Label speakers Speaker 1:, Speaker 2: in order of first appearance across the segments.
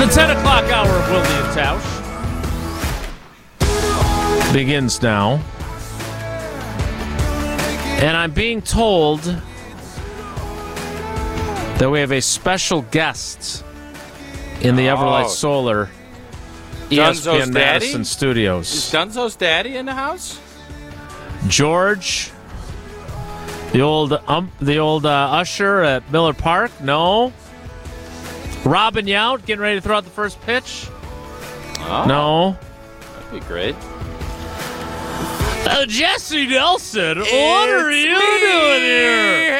Speaker 1: 10 o'clock hour of Willie and Tausch begins now. And I'm being told that we have a special guest in the Everlight Solar
Speaker 2: Dunzo's
Speaker 1: ESPN
Speaker 2: daddy?
Speaker 1: Madison studios.
Speaker 2: Is Dunzo's daddy in the house?
Speaker 1: George, the old usher at Miller Park. No. Robin Yount getting ready to throw out the first pitch.
Speaker 2: Oh,
Speaker 1: No.
Speaker 2: that'd be great.
Speaker 1: Jesse Nelson, what are you doing here?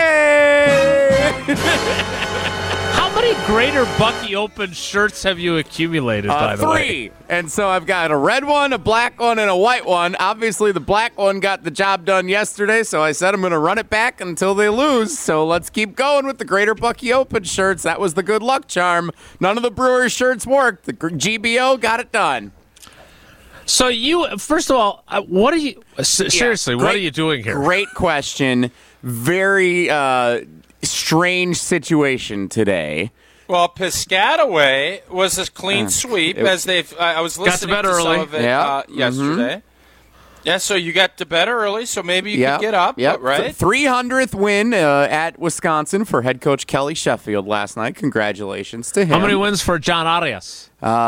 Speaker 3: Hey!
Speaker 1: How many Greater Bucky Open shirts have you accumulated, by the way?
Speaker 3: 3. And so I've got a red one, a black one, and a white one. Obviously, the black one got the job done yesterday, so I said I'm going to run it back until they lose. So let's keep going with the Greater Bucky Open shirts. That was the good luck charm. None of the Brewers shirts worked. The GBO got it done.
Speaker 1: So you, first of all, what are you, seriously, what are you doing here?
Speaker 3: Great question. Very strange situation today.
Speaker 2: Well, Piscataway was a clean sweep, as they've. I was listening
Speaker 1: bed
Speaker 2: to
Speaker 1: early.
Speaker 2: some of it
Speaker 3: Yeah.
Speaker 2: yesterday. Yeah, so you got to bed early, so maybe you could get up, right?
Speaker 3: 300th win at Wisconsin for head coach Kelly Sheffield last night. Congratulations to him.
Speaker 1: How many wins for John Arias?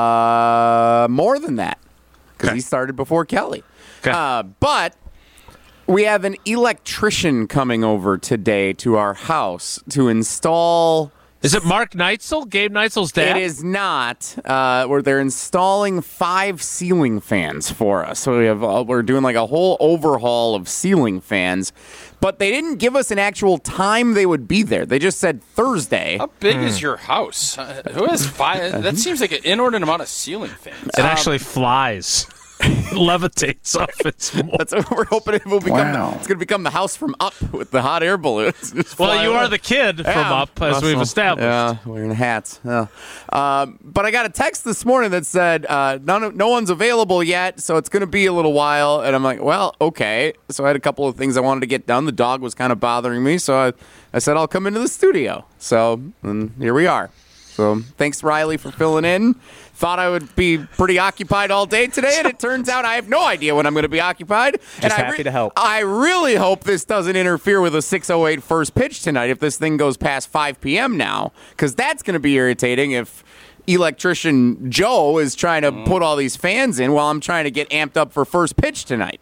Speaker 3: More than that, because
Speaker 1: Okay.
Speaker 3: he started before Kelly.
Speaker 1: Okay.
Speaker 3: But we have an electrician coming over today to our house to install.
Speaker 1: Is it Mark Neitzel, Gabe Neitzel's dad?
Speaker 3: It is not. Where they're installing 5 ceiling fans for us. So we're doing like a whole overhaul of ceiling fans. But they didn't give us an actual time they would be there. They just said Thursday.
Speaker 2: How big is your house? Who has 5? That seems like an inordinate amount of ceiling fans.
Speaker 1: It actually flies. Levitates off its wall.
Speaker 3: That's what we're hoping it will become. It's going to become the house from Up with the hot air balloons. Just
Speaker 1: Well,
Speaker 3: flying
Speaker 1: you are
Speaker 3: around.
Speaker 1: the kid from
Speaker 3: Yeah,
Speaker 1: Up, as we've
Speaker 3: awesome.
Speaker 1: established.
Speaker 3: Yeah, wearing hats. Yeah. But I got a text this morning that said no one's available yet, so it's going to be a little while. And I'm like, well, okay. So I had a couple of things I wanted to get done. The dog was kind of bothering me, so I said I'll come into the studio. So and here we are. So thanks, Riley, for filling in. Thought I would be pretty occupied all day today, and it turns out I have no idea when I'm going to be occupied.
Speaker 4: Just happy to help.
Speaker 3: I really hope this doesn't interfere with a 6:08 first pitch tonight if this thing goes past 5 p.m. now, because that's going to be irritating if electrician Joe is trying to put all these fans in while I'm trying to get amped up for first pitch tonight.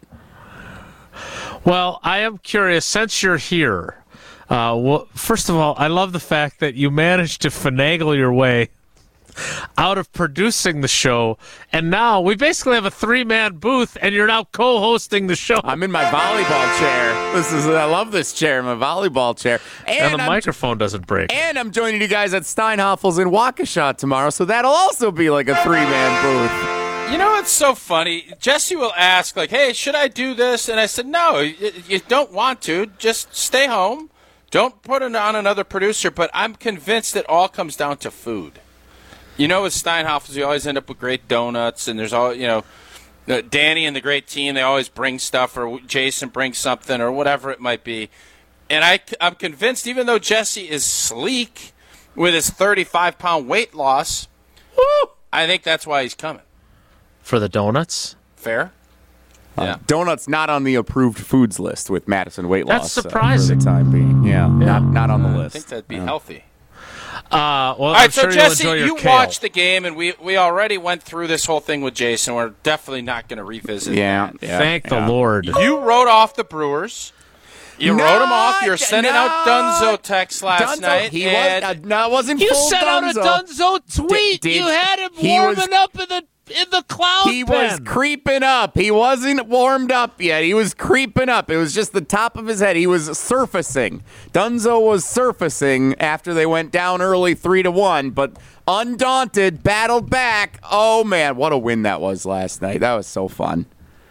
Speaker 1: Well, I am curious, since you're here, first of all, I love the fact that you managed to finagle your way out of producing the show, and now we basically have a 3-man booth, and you're now co-hosting the show.
Speaker 3: I'm in my volleyball chair. I love this chair, my volleyball chair.
Speaker 1: And the microphone doesn't break.
Speaker 3: And I'm joining you guys at Steinhoffel's in Waukesha tomorrow, so that'll also be like a 3-man booth.
Speaker 2: You know what's so funny? Jesse will ask, like, hey, should I do this? And I said, no, you don't want to. Just stay home. Don't put it on another producer. But I'm convinced it all comes down to food. You know, with Steinhoff's, you always end up with great donuts, and there's all, Danny and the great team, they always bring stuff, or Jason brings something, or whatever it might be. And I'm convinced, even though Jesse is sleek with his 35-pound weight loss, I think that's why he's coming.
Speaker 1: For the donuts?
Speaker 2: Fair? Yeah.
Speaker 3: Donuts not on the approved foods list with Madison weight
Speaker 1: That's
Speaker 3: loss.
Speaker 1: surprising.
Speaker 3: For the time being. Yeah. Not on the
Speaker 2: I
Speaker 3: list.
Speaker 2: think that'd be healthy.
Speaker 1: Well,
Speaker 2: All
Speaker 1: I'm
Speaker 2: right,
Speaker 1: sure
Speaker 2: so Jesse,
Speaker 1: you'll enjoy your
Speaker 2: you
Speaker 1: kale.
Speaker 2: watched the game, and we already went through this whole thing with Jason. We're definitely not going to revisit that.
Speaker 1: Thank the Lord.
Speaker 2: You wrote off the Brewers. You wrote them off. You're sending out Dunzo texts last night.
Speaker 3: He
Speaker 2: and
Speaker 3: was, wasn't
Speaker 1: You
Speaker 3: full
Speaker 1: sent out a Dunzo tweet. You had him warming up in the cloud
Speaker 3: He was
Speaker 1: pen.
Speaker 3: creeping up. He wasn't warmed up yet. He was creeping up. It was just the top of his head. He was surfacing. Dunzo was surfacing after they went down early 3-1, but undaunted, battled back. Oh, man, what a win that was last night. That was so fun.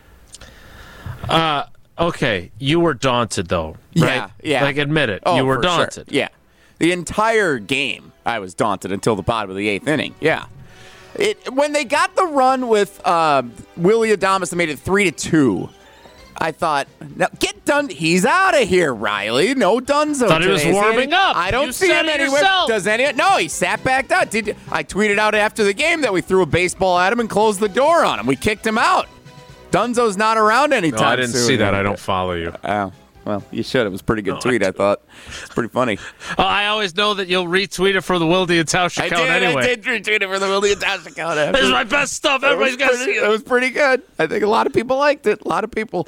Speaker 1: Okay, you were daunted, though, right?
Speaker 3: Yeah.
Speaker 1: Like, admit it.
Speaker 3: Oh,
Speaker 1: you were
Speaker 3: for sure.
Speaker 1: daunted.
Speaker 3: Yeah. The entire game, I was daunted until the bottom of the 8th inning. Yeah. When they got the run with Willie Adames that made it 3-2, I thought, now get done. He's out of here, Riley. No Dunzo.
Speaker 1: Thought he was
Speaker 3: today.
Speaker 1: warming up.
Speaker 3: I don't
Speaker 1: You
Speaker 3: see
Speaker 1: said
Speaker 3: him
Speaker 1: it
Speaker 3: anywhere.
Speaker 1: yourself.
Speaker 3: Does anyone? No, he sat back down. I tweeted out after the game that we threw a baseball at him and closed the door on him. We kicked him out. Dunzo's not around anytime
Speaker 1: No, I didn't
Speaker 3: soon.
Speaker 1: see that. I don't follow you.
Speaker 3: Oh, well, you should. It was a pretty good tweet, I thought. It's pretty funny.
Speaker 1: I always know that you'll retweet it for the Wilde and Tausch account anyway.
Speaker 3: I did retweet it for the Wilde and Tausch account.
Speaker 1: This is my best stuff. Everybody's got to see
Speaker 3: It
Speaker 1: it.
Speaker 3: was pretty good. I think a lot of people liked it. A lot of people.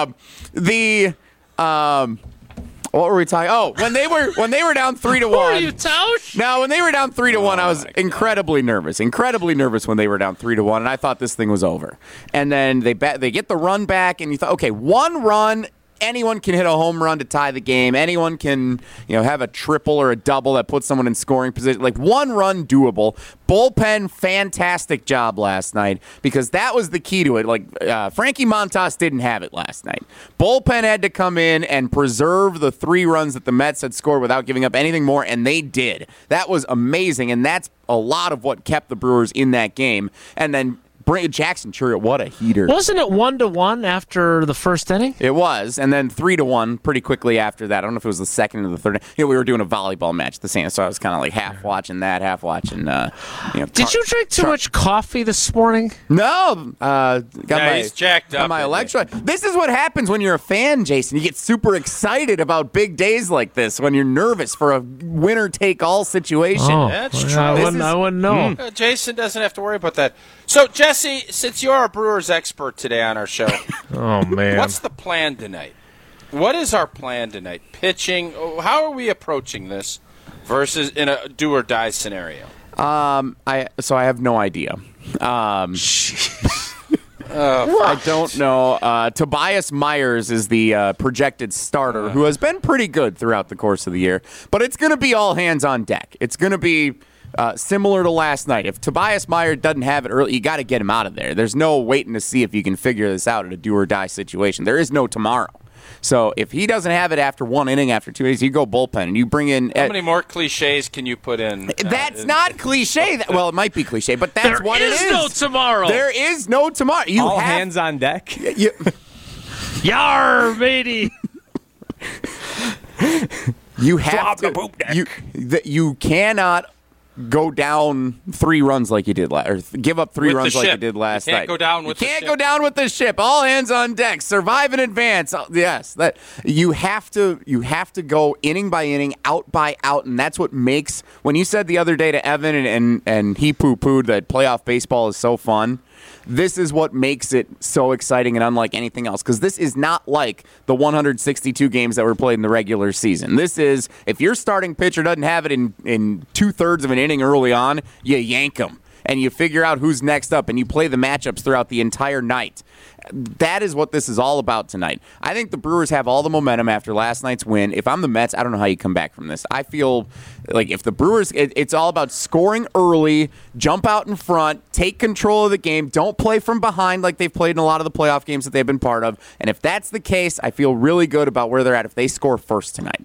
Speaker 3: What were we talking? Oh, when they were down 3-1.
Speaker 1: Who are you, Tausch?
Speaker 3: Now, when they were down 3-1, I was incredibly nervous when they were down 3-1, and I thought this thing was over. And then they get the run back, and you thought, okay, one run. Anyone can hit a home run to tie the game. Anyone can, have a triple or a double that puts someone in scoring position. Like one run, doable. Bullpen, fantastic job last night because that was the key to it. Like Frankie Montas didn't have it last night. Bullpen had to come in and preserve the 3 runs that the Mets had scored without giving up anything more, and they did. That was amazing, and that's a lot of what kept the Brewers in that game. And then Jackson Chourio, what a heater.
Speaker 1: Wasn't it 1-1 after the first inning?
Speaker 3: It was, and then 3-1 pretty quickly after that. I don't know if it was the second or the third. We were doing a volleyball match at the same, so I was kind of like half watching that, half watching.
Speaker 1: Did you drink too much coffee this morning?
Speaker 3: No,
Speaker 2: he's jacked up.
Speaker 3: My electrolyte. This is what happens when you're a fan, Jason. You get super excited about big days like this when you're nervous for a winner-take-all situation.
Speaker 1: Oh,
Speaker 2: That's
Speaker 1: yeah,
Speaker 2: true.
Speaker 1: I wouldn't know.
Speaker 2: Jason doesn't have to worry about that. So, Jesse, since you're a Brewers expert today on our show,
Speaker 1: Oh, man.
Speaker 2: what's the plan tonight? What is our plan tonight? Pitching? How are we approaching this versus in a do-or-die scenario?
Speaker 3: I have no idea. I don't know. Tobias Myers is the projected starter who has been pretty good throughout the course of the year, but it's going to be all hands on deck. It's going to be similar to last night. If Tobias Myers doesn't have it early, you got to get him out of there. There's no waiting to see if you can figure this out in a do-or-die situation. There is no tomorrow. So if he doesn't have it after 1 inning, after 2 innings, you go bullpen and you bring in.
Speaker 2: How many more cliches can you put in?
Speaker 3: That's not cliche. Well, it might be cliche, but that's what it is.
Speaker 1: There is no tomorrow.
Speaker 3: There is no tomorrow. You
Speaker 4: All
Speaker 3: have,
Speaker 4: hands on deck.
Speaker 1: Yar, matey.
Speaker 3: You have to. You cannot go down 3 runs like you did or give up 3
Speaker 2: With the
Speaker 3: runs like you
Speaker 2: ship.
Speaker 3: did last
Speaker 2: You can't
Speaker 3: night.
Speaker 2: go down with
Speaker 3: you
Speaker 2: the
Speaker 3: can't
Speaker 2: ship.
Speaker 3: go down with the ship. All hands on deck. Survive in advance. Yes, that you have to go inning by inning, out by out, and that's what makes. When you said the other day to Evan and he poo-pooed that playoff baseball is so fun. This is what makes it so exciting and unlike anything else, because this is not like the 162 games that were played in the regular season. This is, if your starting pitcher doesn't have it in 2/3 of an inning early on, you yank him. And you figure out who's next up, and you play the matchups throughout the entire night. That is what this is all about tonight. I think the Brewers have all the momentum after last night's win. If I'm the Mets, I don't know how you come back from this. I feel like if the Brewers, it's all about scoring early, jump out in front, take control of the game, don't play from behind like they've played in a lot of the playoff games that they've been part of. And if that's the case, I feel really good about where they're at if they score first tonight.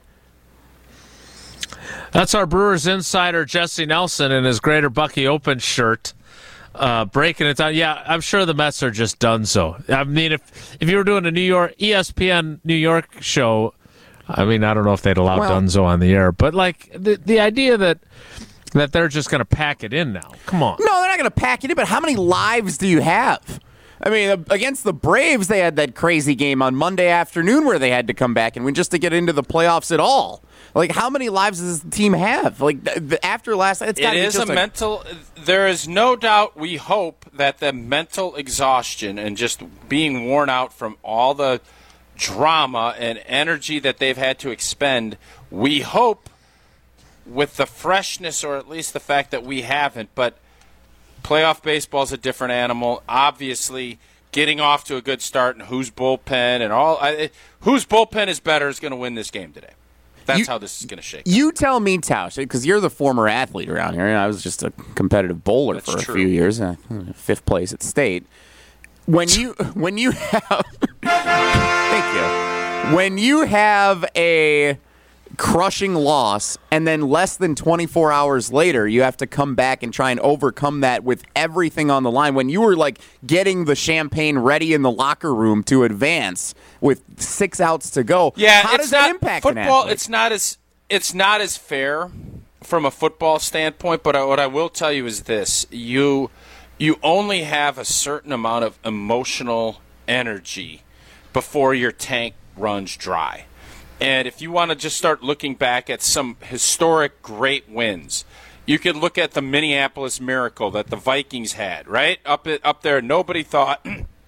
Speaker 1: That's our Brewers insider, Jesse Nelson, in his Greater Bucky Open shirt, breaking it down. Yeah, I'm sure the Mets are just done so. I mean, if you were doing a New York ESPN New York show, I mean, I don't know if they'd allow Dunzo on the air, but like the idea that they're just going to pack it in now. Come on.
Speaker 3: No, they're not going to pack it in, but how many lives do you have? I mean, against the Braves, they had that crazy game on Monday afternoon where they had to come back and win just to get into the playoffs at all. Like, how many lives does the team have? Like, after last night, it's got to be just
Speaker 2: mental. There is no doubt. We hope that the mental exhaustion and just being worn out from all the drama and energy that they've had to expend. We hope with the freshness, or at least the fact that we haven't. But playoff baseball is a different animal. Obviously, getting off to a good start and whose bullpen and all, whose bullpen is better is going to win this game today. That's how this is going to shake.
Speaker 3: You tell me, Tausch, because you're the former athlete around here, and I was just a competitive bowler for a few years, 5th place at state. When you have, thank you. When you have a crushing loss, and then less than 24 hours later, you have to come back and try and overcome that with everything on the line. When you were like getting the champagne ready in the locker room to advance with 6 outs to go, how does that impact
Speaker 2: football?
Speaker 3: an athlete?
Speaker 2: It's not as fair from a football standpoint. But what I will tell you is this: you only have a certain amount of emotional energy before your tank runs dry. And if you want to just start looking back at some historic great wins, you could look at the Minneapolis Miracle that the Vikings had, right? Up there, nobody thought.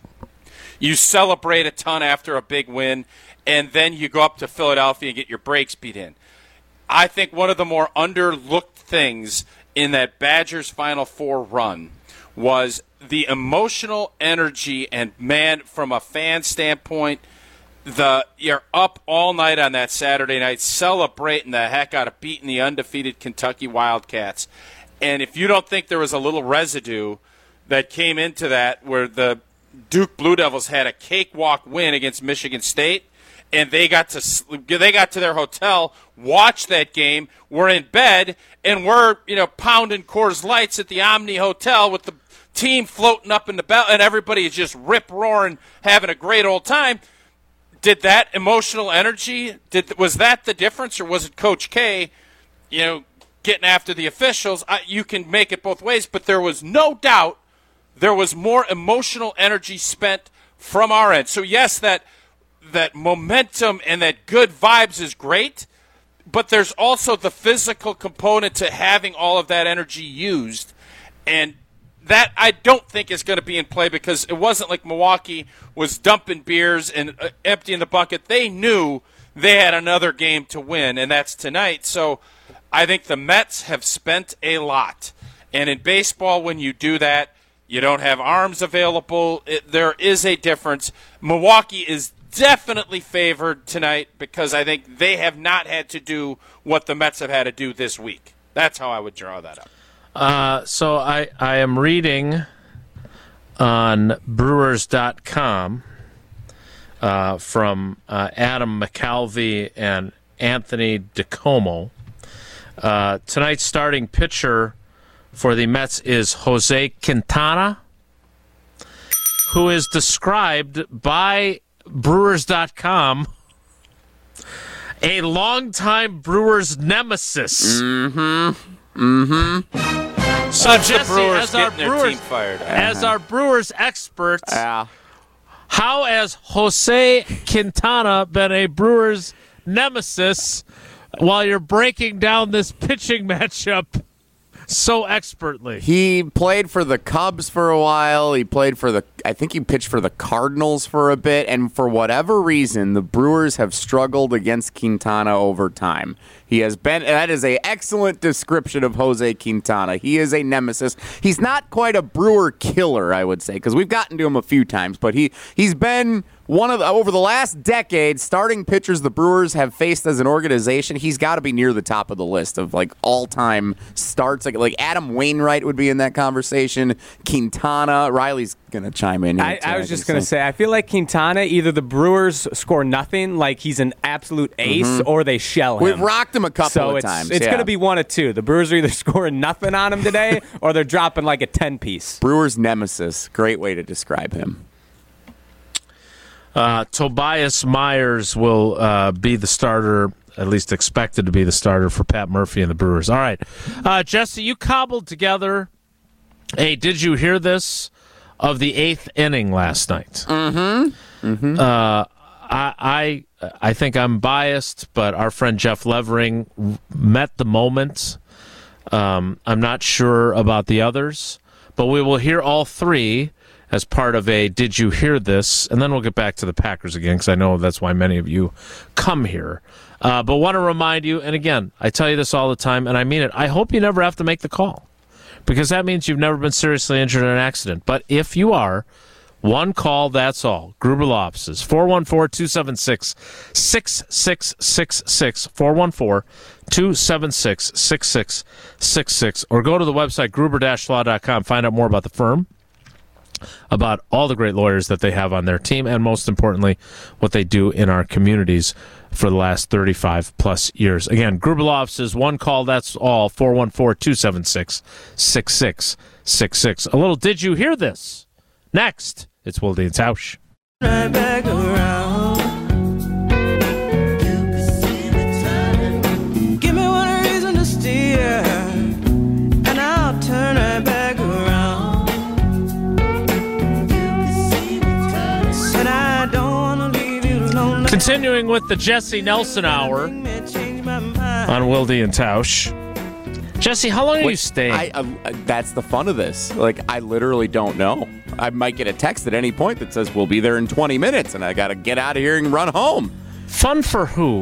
Speaker 2: You celebrate a ton after a big win, and then you go up to Philadelphia and get your brakes beat in. I think one of the more underlooked things in that Badgers Final Four run was the emotional energy, and, man, from a fan standpoint, you're up all night on that Saturday night celebrating the heck out of beating the undefeated Kentucky Wildcats. And if you don't think there was a little residue that came into that where the Duke Blue Devils had a cakewalk win against Michigan State, and they got to their hotel, watched that game, were in bed, and we're pounding Coors Lights at the Omni Hotel with the team floating up in the bell, and everybody is just rip-roaring, having a great old time. Did that emotional energy, was that the difference, or was it Coach K, getting after the officials? You can make it both ways, but there was no doubt there was more emotional energy spent from our end. So, yes, that momentum and that good vibes is great, but there's also the physical component to having all of that energy used. And that I don't think is going to be in play, because it wasn't like Milwaukee was dumping beers and emptying the bucket. They knew they had another game to win, and that's tonight. So I think the Mets have spent a lot. And in baseball, when you do that, you don't have arms available. There is a difference. Milwaukee is definitely favored tonight because I think they have not had to do what the Mets have had to do this week. That's how I would draw that up.
Speaker 1: So I am reading on Brewers.com from Adam McCalvey and Anthony DiComo. Tonight's starting pitcher for the Mets is Jose Quintana, who is described by Brewers.com a longtime Brewers nemesis. So Jesse, as our Brewers expert, how has Jose Quintana been a Brewers nemesis while you're breaking down this pitching matchup so expertly?
Speaker 3: He played for the Cubs for a while. I think he pitched for the Cardinals for a bit. And for whatever reason, the Brewers have struggled against Quintana over time. That is an excellent description of Jose Quintana. He is a nemesis. He's not quite a Brewer killer, I would say, because we've gotten to him a few times, but he's been one of over the last decade, starting pitchers the Brewers have faced as an organization. He's got to be near the top of the list of like all-time starts. Like Adam Wainwright would be in that conversation. Quintana, Riley's gonna chime in.
Speaker 4: I was just gonna say, I feel like Quintana, either the Brewers score nothing, like he's an absolute ace, or they shell him.
Speaker 3: We've rocked him a couple of times.
Speaker 4: It's gonna be one of two. The Brewers are either scoring nothing on him today, or they're dropping like a 10-piece.
Speaker 3: Brewers nemesis, great way to describe him.
Speaker 1: Tobias Myers will be the starter, at least expected to be the starter for Pat Murphy and the Brewers. All right. Jesse, you cobbled together a Did You Hear This of the 8th inning last night. I think I'm biased, but our friend Jeff Levering met the moment. I'm not sure about the others, but we will hear all three as part of a Did You Hear This? And then we'll get back to the Packers again, because I know that's why many of you come here. But want to remind you, and again, I tell you this all the time, and I mean it, I hope you never have to make the call, because that means you've never been seriously injured in an accident. But if you are, one call, that's all. Gruber Law Offices, 414-276-6666, 414-276-6666, or go to the website gruber-law.com, find out more about the firm, about all the great lawyers that they have on their team, and most importantly, what they do in our communities. for the last 35 plus years. Again, Grubeloff says one call, that's all. 414-276-6666. A little Did You Hear This? Next, it's Wilde and Tausch.
Speaker 5: Right back around. Give me one reason to steer, and I'll turn right back around. Said I don't want to leave you alone.
Speaker 1: Continuing with the Jesse Nelson Hour on Wilde and Tausch. Jesse, how long are you staying?
Speaker 3: That's the fun of this. Like, I literally don't know. I might get a text at any point that says, we'll be there in 20 minutes, and I got to get out of here and run home.
Speaker 1: Fun for who?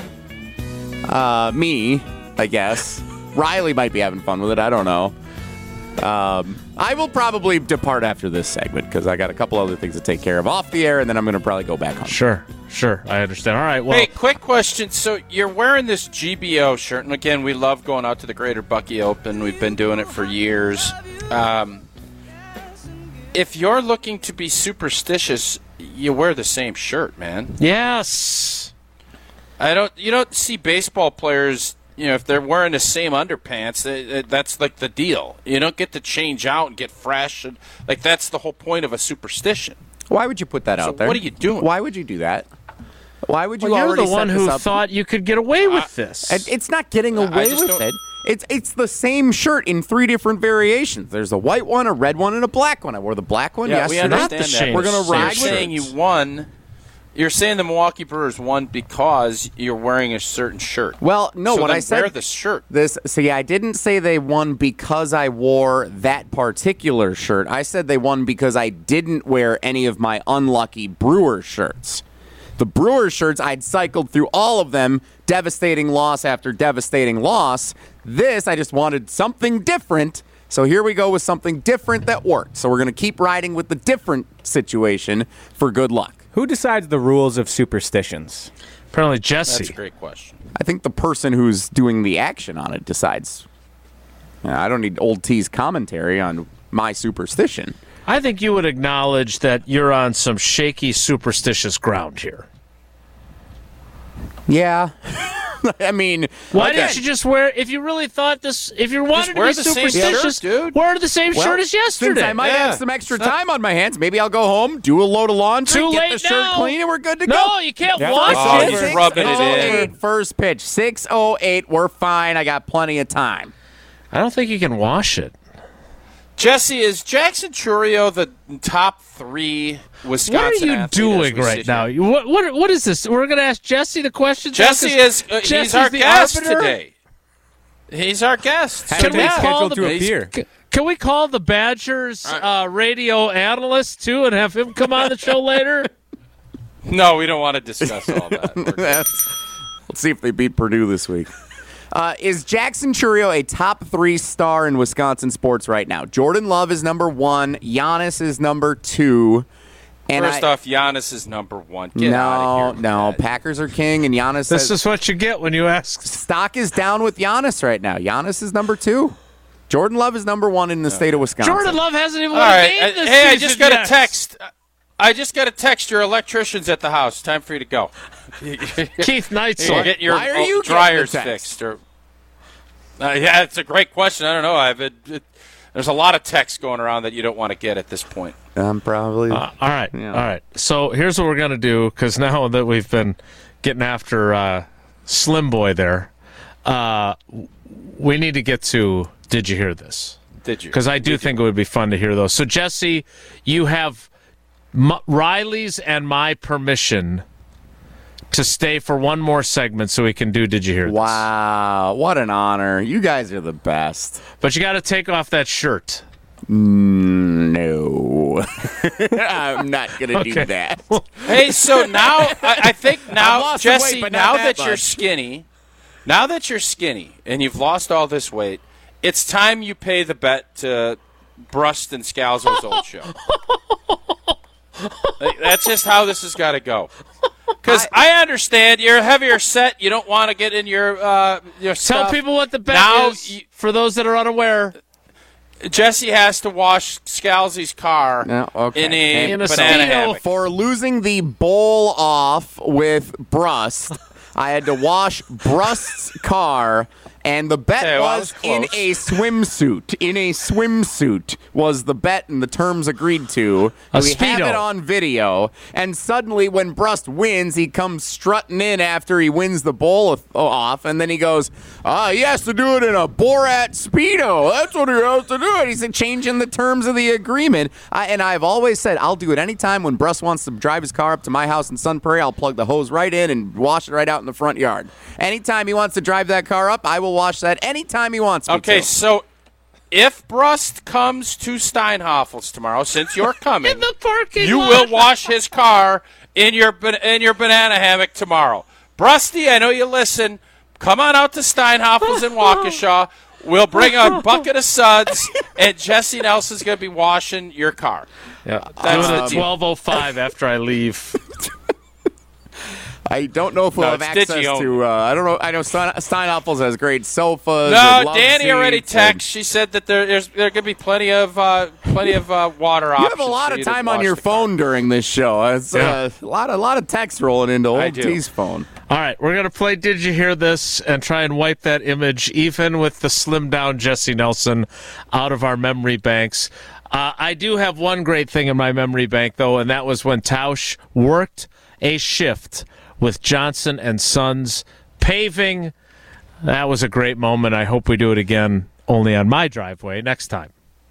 Speaker 3: Me, I guess. Riley might be having fun with it. I don't know. I will probably depart after this segment because I got a couple other things to take care of off the air, and then I'm going to probably go back home.
Speaker 1: Sure. I understand. All right. Well,
Speaker 2: hey, quick question. So you're wearing this GBO shirt, and again, we love going out to the Greater Bucky Open. We've been doing it for years. If you're looking to be superstitious, you wear the same shirt, man.
Speaker 1: yes.
Speaker 2: You don't see baseball players, if they're wearing the same underpants, that's like the deal. You don't get to change out and get fresh. And, like, that's the whole point of a superstition.
Speaker 3: Why would you put that out there?
Speaker 2: What are you doing?
Speaker 3: Why would you do that? Why would you
Speaker 1: Well, you're
Speaker 3: already
Speaker 1: the one
Speaker 3: set this
Speaker 1: who
Speaker 3: up?
Speaker 1: thought you could get away with this.
Speaker 3: And it's not getting away
Speaker 2: just
Speaker 3: with
Speaker 2: don't-
Speaker 3: it. It's the same shirt in 3 different variations. There's a white one, a red one, and a black one. I wore the black one
Speaker 2: Yeah, we
Speaker 3: yesterday.
Speaker 2: understand
Speaker 1: the
Speaker 2: that.
Speaker 1: same-
Speaker 3: We're gonna
Speaker 1: same
Speaker 3: ride
Speaker 2: You're
Speaker 3: with
Speaker 2: saying
Speaker 3: it.
Speaker 2: you won. You're saying the Milwaukee Brewers won because you're wearing a certain shirt.
Speaker 3: Well, no,
Speaker 2: so
Speaker 3: what
Speaker 2: then
Speaker 3: I said.
Speaker 2: wear the shirt.
Speaker 3: I didn't say they won because I wore that particular shirt. I said they won because I didn't wear any of my unlucky Brewer shirts. The Brewer shirts, I'd cycled through all of them, devastating loss after devastating loss. This, I just wanted something different. So here we go with something different that worked. So we're going to keep riding with the different situation for good luck.
Speaker 4: Who decides the rules of superstitions?
Speaker 1: Apparently, Jesse.
Speaker 2: That's a great question.
Speaker 3: I think the person who's doing the action on it decides. I don't need old T's commentary on my superstition.
Speaker 1: I think you would acknowledge that you're on some shaky, superstitious ground here.
Speaker 3: Yeah. I mean,
Speaker 1: Why
Speaker 3: okay.
Speaker 1: didn't you just wear? If you really thought this, if you wanted to
Speaker 2: wear
Speaker 1: be
Speaker 2: the same
Speaker 1: superstitious,
Speaker 2: shirt, dude.
Speaker 1: wear the same
Speaker 3: Well,
Speaker 1: shirt as yesterday.
Speaker 3: Since I might
Speaker 2: Yeah.
Speaker 3: have some extra time on my hands, maybe I'll go home, do a load of laundry,
Speaker 1: Too
Speaker 3: get
Speaker 1: late
Speaker 3: the shirt
Speaker 1: now.
Speaker 3: clean, and we're good to go.
Speaker 1: No, you can't
Speaker 3: Yeah.
Speaker 1: wash
Speaker 2: Oh,
Speaker 1: it.
Speaker 2: he's rubbing it in.
Speaker 3: 6:08, first pitch. 6:08. We're fine. I got plenty of time.
Speaker 1: I don't think you can wash it.
Speaker 2: Jesse, is Jackson Churio the top 3 Wisconsin
Speaker 1: What are you
Speaker 2: athlete as
Speaker 1: doing
Speaker 2: we
Speaker 1: right
Speaker 2: sit
Speaker 1: now?
Speaker 2: here?
Speaker 1: What is this? We're going to ask Jesse the question.
Speaker 2: Jesse is
Speaker 1: Jesse's
Speaker 2: he's our
Speaker 1: the
Speaker 2: guest
Speaker 1: arbiter?
Speaker 2: today. He's our guest.
Speaker 4: Can we
Speaker 1: we
Speaker 4: scheduled
Speaker 1: call
Speaker 4: to
Speaker 1: the-
Speaker 4: appear?
Speaker 1: Can we call the Badgers radio analyst too and have him come on the show later?
Speaker 2: No, we don't want to discuss all that.
Speaker 3: Let's see if they beat Purdue this week. Is Jackson Churio a top 3 star in Wisconsin sports right now? Jordan Love is number 1. Giannis is number 2. And
Speaker 2: First off, Giannis is number 1. Get out of here.
Speaker 3: No.
Speaker 2: with that.
Speaker 3: Packers are king, and Giannis
Speaker 1: This
Speaker 3: says
Speaker 1: is what you get when you ask.
Speaker 3: stock is down with Giannis right now. Giannis is number 2. Jordan Love is number 1 in the state of Wisconsin.
Speaker 1: Jordan Love hasn't even
Speaker 2: All
Speaker 1: won a
Speaker 2: right.
Speaker 1: game this
Speaker 2: Hey, I
Speaker 1: season
Speaker 2: just got
Speaker 1: yet.
Speaker 2: a text. I just got a text. Your electrician's at the house. Time for you to go.
Speaker 1: Keith Neitzel.
Speaker 2: Get your
Speaker 3: Why are you getting
Speaker 2: dryers
Speaker 3: the text?
Speaker 2: fixed. Yeah, it's a great question. I don't know. There's a lot of text going around that you don't want to get at this point.
Speaker 3: I'm probably.
Speaker 1: All right.
Speaker 3: Yeah.
Speaker 1: All right. So here's what we're going to do, because now that we've been getting after Slim Boy there, we need to get to Did You Hear This?
Speaker 2: Did you?
Speaker 1: Because I do think it would be fun to hear those. So, Jesse, you have Riley's and my permission to stay for one more segment so we can do Did You Hear This?
Speaker 3: Wow, what an honor. You guys are the best.
Speaker 1: But you got to take off that shirt.
Speaker 3: No. I'm not going to do that.
Speaker 2: Hey, so now I think
Speaker 3: I've
Speaker 2: now
Speaker 3: lost some weight,
Speaker 2: Jesse,
Speaker 3: but not
Speaker 2: now
Speaker 3: that
Speaker 2: that you're
Speaker 3: much.
Speaker 2: skinny and you've lost all this weight, it's time you pay the bet to Brust and Scalzo's old show. Like, that's just how this has got to go. Because I understand you're a heavier set. You don't want to get in your
Speaker 1: Tell
Speaker 2: stuff.
Speaker 1: people what the bet
Speaker 2: Now
Speaker 1: is for those that are unaware.
Speaker 2: Jesse has to wash Scalzi's car
Speaker 3: No, okay.
Speaker 2: in a
Speaker 1: In a
Speaker 2: banana
Speaker 1: Speedo.
Speaker 2: hammock.
Speaker 3: For losing the bowl off with Brust, I had to wash Brust's car, and the bet
Speaker 2: Okay, well, I
Speaker 3: was
Speaker 2: was
Speaker 3: in
Speaker 2: close.
Speaker 3: a swimsuit. In a swimsuit was the bet and the terms agreed to.
Speaker 1: A
Speaker 3: We have
Speaker 1: Speedo.
Speaker 3: it on video, and suddenly when Brust wins, he comes strutting in after he wins the bowl off, and then he goes, he has to do it in a Borat Speedo. That's what he has to do. And he's changing the terms of the agreement. And I've always said, I'll do it anytime when Brust wants to drive his car up to my house in Sun Prairie. I'll plug the hose right in and wash it right out in the front yard. Anytime he wants to drive that car up, I will wash that anytime he wants me
Speaker 2: Okay,
Speaker 3: to.
Speaker 2: so if Brust comes to Steinhoffel's tomorrow, since you're coming,
Speaker 1: In the parking
Speaker 2: you
Speaker 1: lot.
Speaker 2: will wash his car in your banana hammock tomorrow. Brusty, I know you listen. Come on out to Steinhoffel's in Waukesha. We'll bring a bucket of suds, and Jesse Nelson's going to be washing your car.
Speaker 1: Yeah,
Speaker 2: That's
Speaker 1: doing
Speaker 2: the
Speaker 1: it
Speaker 2: deal.
Speaker 1: 12:05 after I leave.
Speaker 3: I don't know if we'll
Speaker 2: No,
Speaker 3: have
Speaker 2: it's
Speaker 3: access
Speaker 2: Digi
Speaker 3: to. I don't know. I know Steinhoffels has great sofas.
Speaker 2: No,
Speaker 3: and love
Speaker 2: Danny already
Speaker 3: seats and-
Speaker 2: texted. She said that there's going to be plenty of water options.
Speaker 3: You have a lot
Speaker 2: for
Speaker 3: of
Speaker 2: you to
Speaker 3: time on
Speaker 2: wash
Speaker 3: your
Speaker 2: the car.
Speaker 3: phone during this show. It's
Speaker 1: Yeah.
Speaker 3: a lot of text rolling into
Speaker 2: I
Speaker 3: old
Speaker 2: do.
Speaker 3: T's phone.
Speaker 1: All right, we're going to play Did You Hear This and try and wipe that image, even with the slimmed down Jesse Nelson, out of our memory banks. I do have one great thing in my memory bank, though, and that was when Tausch worked a shift with Johnson and Sons Paving. That was a great moment. I hope we do it again, only on my driveway next time.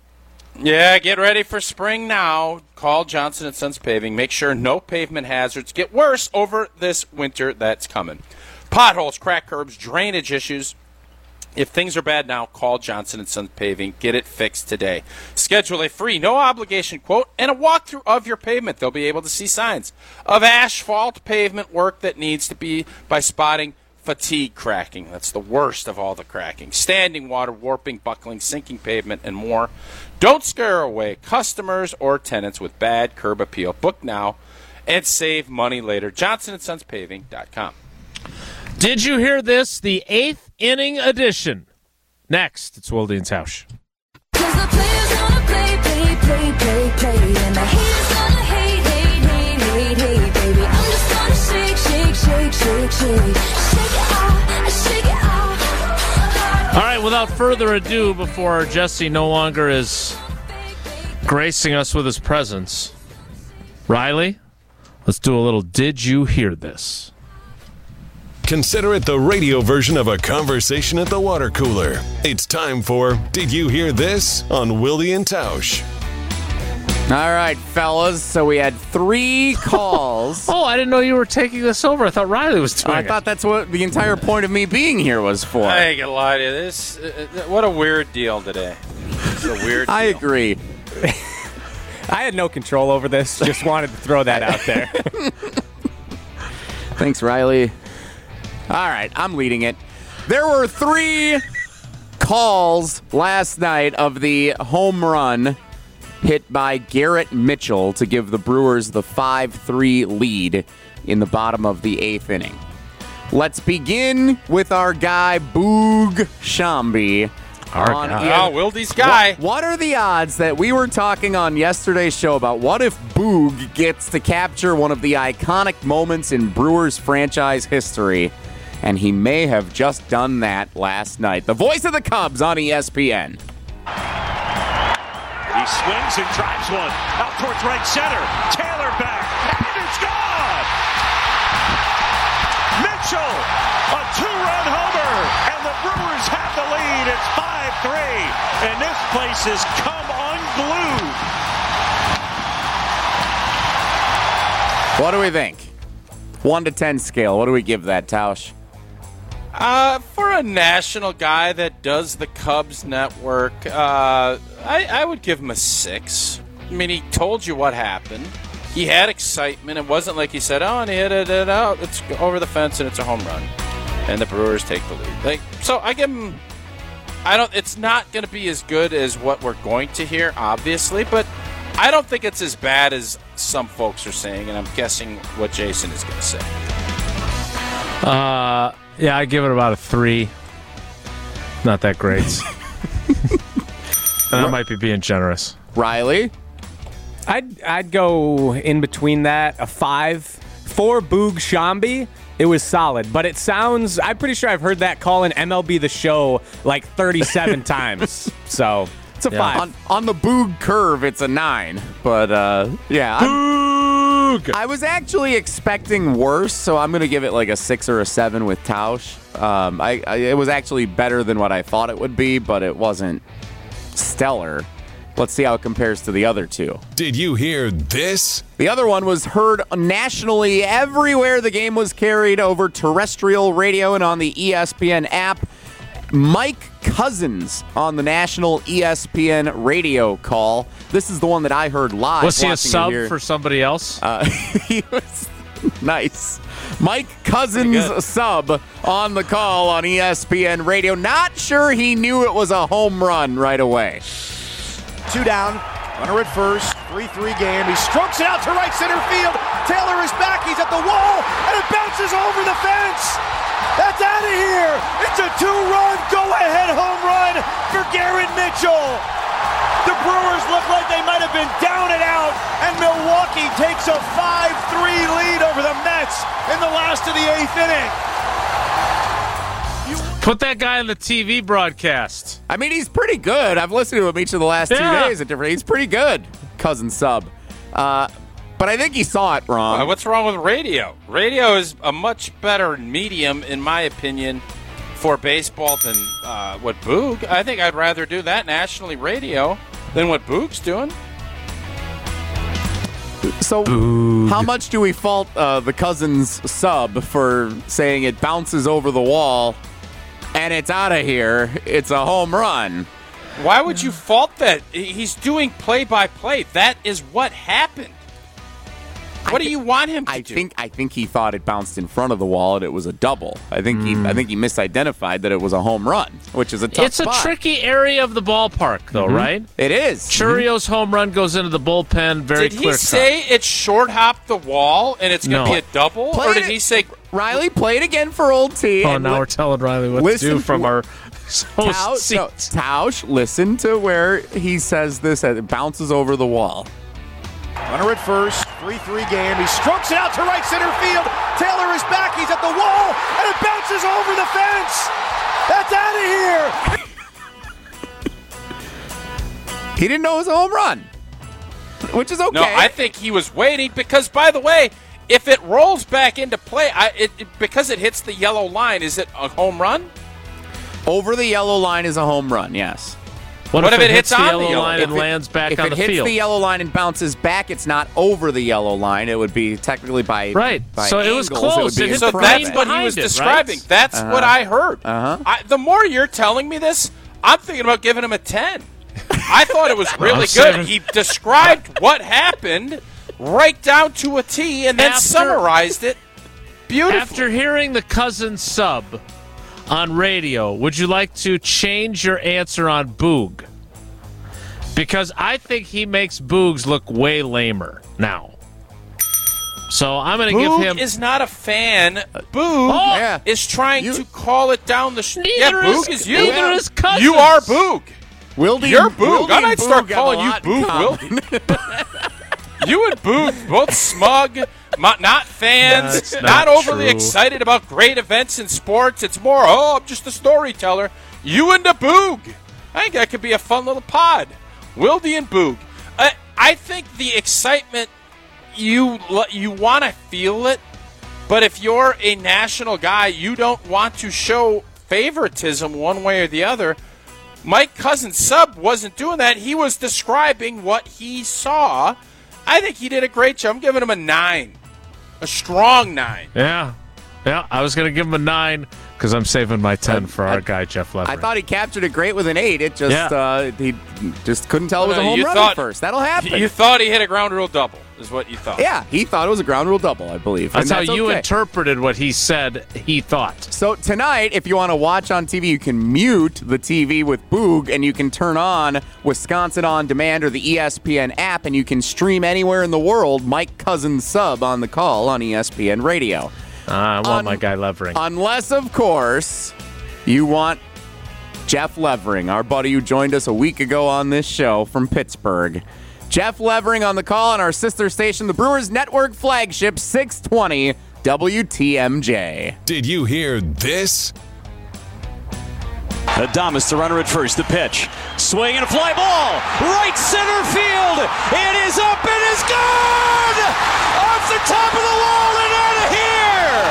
Speaker 2: Yeah, get ready for spring now. Call Johnson & Sons Paving. Make sure no pavement hazards get worse over this winter that's coming. Potholes, cracked curbs, drainage issues. If things are bad now, call Johnson & Sons Paving. Get it fixed today. Schedule a free, no-obligation quote and a walkthrough of your pavement. They'll be able to see signs of asphalt pavement work that needs to be by spotting fatigue cracking. That's the worst of all the cracking. Standing water, warping, buckling, sinking pavement, and more. Don't scare away customers or tenants with bad curb appeal. Book now and save money later. JohnsonandSonsPaving.com.
Speaker 1: Did you hear this? The 8th inning edition. Next, it's Wilde and Tausch.
Speaker 6: 'Cause the players gonna play, play, play, play, play. And the haters gonna hate, hate, hate, hate, hate, baby. I'm just gonna shake, shake, shake, shake, shake. Shake it off, shake it off.
Speaker 1: All right, without further ado, before Jesse no longer is gracing us with his presence, Riley, let's do a little Did You Hear This?
Speaker 7: Consider it the radio version of a conversation at the water cooler. It's time for Did You Hear This on Wilde and Tausch.
Speaker 3: All right, fellas. So we had 3 calls.
Speaker 1: Oh, I didn't know you were taking this over. I thought Riley was doing
Speaker 3: I
Speaker 1: it.
Speaker 3: thought that's what the entire point of me being here was for.
Speaker 2: I ain't gonna lie to you. This, what a weird deal today. It's a weird
Speaker 3: I
Speaker 2: deal.
Speaker 3: agree.
Speaker 4: I had no control over this. Just wanted to throw that out there.
Speaker 3: Thanks, Riley. All right, I'm leading it. There were 3 calls last night of the home run hit by Garrett Mitchell to give the Brewers the 5-3 lead in the bottom of the 8th inning. Let's begin with our guy, Boog Shambi.
Speaker 1: Our guy.
Speaker 2: Oh, Wildy's guy.
Speaker 3: What are the odds that we were talking on yesterday's show about what if Boog gets to capture one of the iconic moments in Brewers franchise history? And he may have just done that last night. The voice of the Cubs on ESPN.
Speaker 8: He swings and drives one out towards right center. Taylor back, and it's gone! Mitchell, a 2-run homer, and the Brewers have the lead. It's 5-3, and this place has come unglued.
Speaker 3: What do we think? 1 to 10 scale. What do we give that, Tausch?
Speaker 2: For a national guy that does the Cubs network, I would give him a 6. I mean, he told you what happened. He had excitement. It wasn't like he said, "Oh, and he hit it out. It's over the fence and it's a home run," and the Brewers take the lead. So I give him. It's not going to be as good as what we're going to hear, obviously, but I don't think it's as bad as some folks are saying, and I'm guessing what Jason is going to say.
Speaker 1: Yeah, I give it about a 3. Not that great. And I might be being generous.
Speaker 3: Riley?
Speaker 4: I'd go in between that, a 5 for Boog Shambi. It was solid, but it sounds. I'm pretty sure I've heard that call in MLB The Show like 37 times. So it's a 5.
Speaker 3: On the Boog curve, it's a 9. But yeah, I was actually expecting worse, so I'm gonna give it like a 6 or a 7 with Tausch. It was actually better than what I thought it would be, but it wasn't stellar. Let's see how it compares to the other two.
Speaker 7: Did you hear this?
Speaker 3: The other one was heard nationally everywhere the game was carried over terrestrial radio and on the ESPN app. Mike Cousins on the national ESPN radio call. This is the one that I heard live.
Speaker 1: Was he a sub for somebody else?
Speaker 3: He was nice. Mike Cousins sub on the call on ESPN radio. Not sure he knew it was a home run right away.
Speaker 9: 2 down, runner at first, 3-3 game. He strokes it out to right center field. Taylor is back, he's at the wall, and it bounces over the fence. That's out of here. It's a 2-run go-ahead home run for Garrett Mitchell. The Brewers look like they might have been down and out, and Milwaukee takes a 5-3 lead over the Mets in the last of the 8th inning.
Speaker 1: Put that guy on the TV broadcast.
Speaker 3: I mean, he's pretty good. I've listened to him each of the last 2 days. He's pretty good. Cousins sub. But I think he saw it wrong.
Speaker 2: What's wrong with radio? Radio is a much better medium, in my opinion, for baseball than what Boog. I think I'd rather do that nationally radio than what Boog's doing.
Speaker 3: So how much do we fault the Cousins sub for saying it bounces over the wall and it's out of here? It's a home run.
Speaker 2: Why would you fault that? He's doing play-by-play. That is what happened. What do you want him to do?
Speaker 3: I think he thought it bounced in front of the wall and it was a double. I think he misidentified that it was a home run, which is a tough spot.
Speaker 1: It's a tricky area of the ballpark, though, right?
Speaker 3: It is.
Speaker 1: Churio's home run goes into the bullpen very clear.
Speaker 2: Did he say it short hopped the wall and it's going to be a double? Or did he say...
Speaker 3: Riley, play it again for old T.
Speaker 1: Oh, now we're telling Riley what to do from our host seat.
Speaker 3: Tausch, listen to where he says this as it bounces over the wall.
Speaker 9: Runner at first, 3-3 game. He strokes it out to right center field. Taylor is back. He's at the wall, and it bounces over the fence. That's out of here.
Speaker 3: He didn't know it was a home run, which is okay.
Speaker 2: No, I think he was waiting because, by the way, if it rolls back into play, because it hits the yellow line, is it a home run?
Speaker 3: Over the yellow line is a home run, yes.
Speaker 1: What if it hits the yellow line and lands back on the field?
Speaker 3: If it hits the yellow line and bounces back, it's not over the yellow line. It would be technically by
Speaker 1: so it was close.
Speaker 2: So that's what he was describing.
Speaker 1: Right?
Speaker 2: That's what I heard. The more you're telling me this, I'm thinking about giving him a 10. I thought it was really good. He described what happened right down to a T and then summarized it beautifully.
Speaker 1: After hearing the Cousins sub on radio, would you like to change your answer on Boog? Because I think he makes Boogs look way lamer now. So I'm going to give him...
Speaker 2: Boog is not a fan. Boog is trying to call it down the... Boog is you.
Speaker 1: Neither is Cousins.
Speaker 2: You are Boog.
Speaker 3: Wildy,
Speaker 2: You're Boog. I might start
Speaker 3: Boog
Speaker 2: calling you Boog Wildy. You and Boog, both smug, not fans, not overly excited about great events in sports. It's more, I'm just a storyteller. You and the Boog. I think that could be a fun little pod. Wildy and Boog. I think the excitement, you want to feel it, but if you're a national guy, you don't want to show favoritism one way or the other. Mike Cousins' sub wasn't doing that. He was describing what he saw. I think he did a great job. I'm giving him a 9. A strong 9.
Speaker 1: Yeah, I was going to give him a 9 because I'm saving my 10 for our guy, Jeff Levering.
Speaker 3: I thought he captured it great with an 8. It just he just couldn't tell it was a home run at first. That'll happen.
Speaker 2: You thought he hit a ground rule double, is what you thought.
Speaker 3: Yeah, he thought it was a ground rule double, I believe.
Speaker 1: That's how you interpreted what he said he thought.
Speaker 3: So tonight, if you want to watch on TV, you can mute the TV with Boog, and you can turn on Wisconsin On Demand or the ESPN app, and you can stream anywhere in the world Mike Cousins sub on the call on ESPN Radio.
Speaker 1: I want my guy Levering.
Speaker 3: Unless, of course, you want Jeff Levering, our buddy who joined us a week ago on this show from Pittsburgh. Jeff Levering on the call on our sister station, the Brewers Network flagship, 620 WTMJ.
Speaker 7: Did you hear this?
Speaker 8: Adames, the runner at first. The pitch. Swing and a fly ball. Right center field. It is up. It is gone. Off the top of the wall and out of here.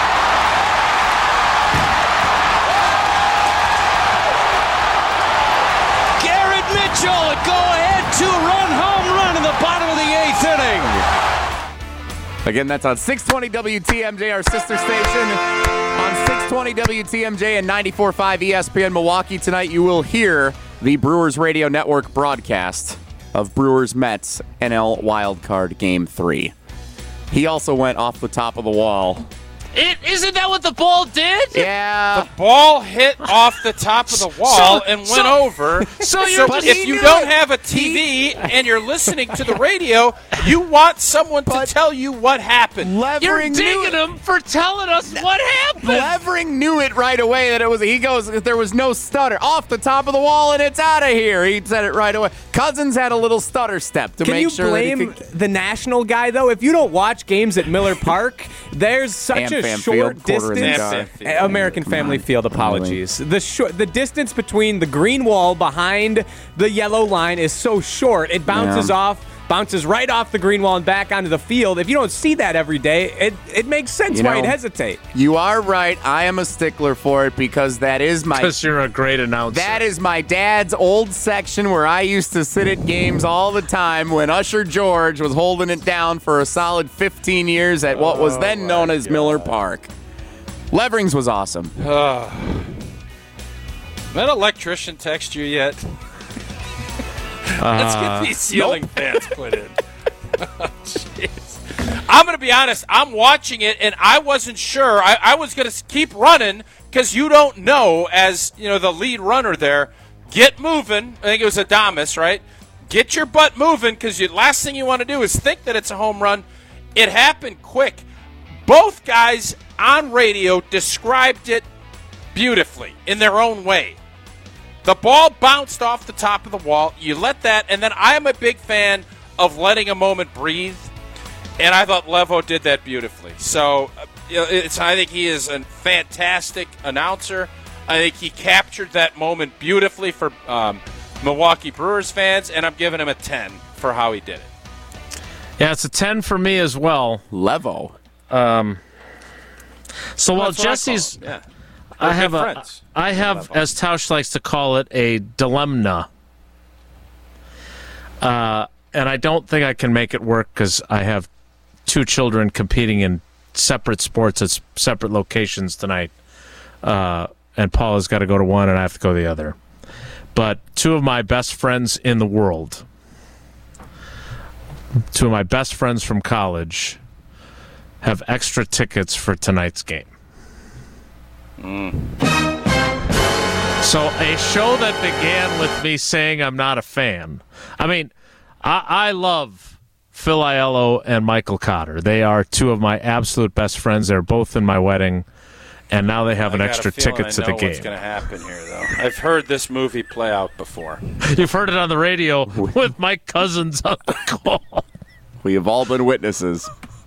Speaker 8: Garrett Mitchell, a go-ahead two-run home run in the bottom of the 8th inning.
Speaker 3: Again, that's on 620 WTMJ, our sister station. On 620 WTMJ and 94.5 ESPN Milwaukee tonight, you will hear the Brewers Radio Network broadcast of Brewers-Mets NL Wildcard Game 3. He also went off the top of the wall.
Speaker 1: Isn't that what the ball did?
Speaker 3: Yeah.
Speaker 2: The ball hit off the top of the wall and went over.
Speaker 1: So
Speaker 2: if you don't have a TV and you're listening to the radio, you want someone to tell you what happened.
Speaker 1: You're digging him for telling us what happened.
Speaker 3: Levering knew it right away that it was. He goes, there was no stutter. Off the top of the wall and it's out of here. He said it right away. Cousins had a little stutter step to make sure that he
Speaker 4: blame
Speaker 3: could.
Speaker 4: the national guy, though? If you don't watch games at Miller Park, there's such a short distance. American Family Field, apologies. The distance between the green wall behind the yellow line is so short. It bounces bounces right off the green wall and back onto the field. If you don't see that every day, it makes sense why you'd hesitate.
Speaker 3: You are right. I am a stickler for it because that is my...
Speaker 1: Because you're a great announcer.
Speaker 3: That is my dad's old section where I used to sit at games all the time when Usher George was holding it down for a solid 15 years at what was then known as Miller Park. Leverings was awesome.
Speaker 2: That electrician text you yet? Let's get these ceiling fans put in. Jeez. I'm going to be honest. I'm watching it, and I wasn't sure. I was going to keep running because you don't know, as the lead runner there. Get moving. I think it was Adames, right? Get your butt moving because the last thing you want to do is think that it's a home run. It happened quick. Both guys on radio described it beautifully in their own way. The ball bounced off the top of the wall. You let that, and then I am a big fan of letting a moment breathe, and I thought Levo did that beautifully. So I think he is a fantastic announcer. I think he captured that moment beautifully for Milwaukee Brewers fans, and I'm giving him a 10 for how he did it.
Speaker 1: Yeah, it's a 10 for me as well.
Speaker 3: Levo.
Speaker 1: So while Jesse's... I have, as Tausch likes to call it, a dilemma. And I don't think I can make it work because I have two children competing in separate sports at separate locations tonight. And Paula's got to go to one and I have to go to the other. But two of my best friends in the world, two of my best friends from college, have extra tickets for tonight's game. So a show that began with me saying I'm not a fan. I mean, I love Phil Aiello and Michael Cotter. They are two of my absolute best friends. They're both in my wedding, and now they have an extra ticket to the game.
Speaker 2: What's going to happen here, though? I've heard this movie play out before.
Speaker 1: You've heard it on the radio with Mike Cousins on the call.
Speaker 3: We have all been witnesses.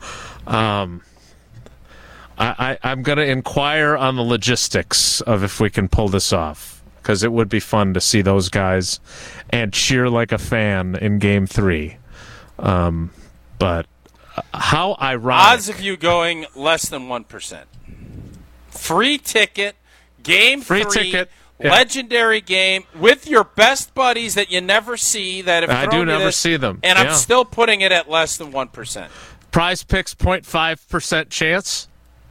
Speaker 1: I'm going to inquire on the logistics of if we can pull this off, because it would be fun to see those guys and cheer like a fan in Game 3. But how ironic.
Speaker 2: Odds of you going less than 1%. Free ticket, Game 3.
Speaker 1: Free ticket.
Speaker 2: Yeah. Legendary game with your best buddies that you never see. That have
Speaker 1: I do never see them.
Speaker 2: And I'm still putting it at less than 1%.
Speaker 1: Prize Picks 0.5% chance.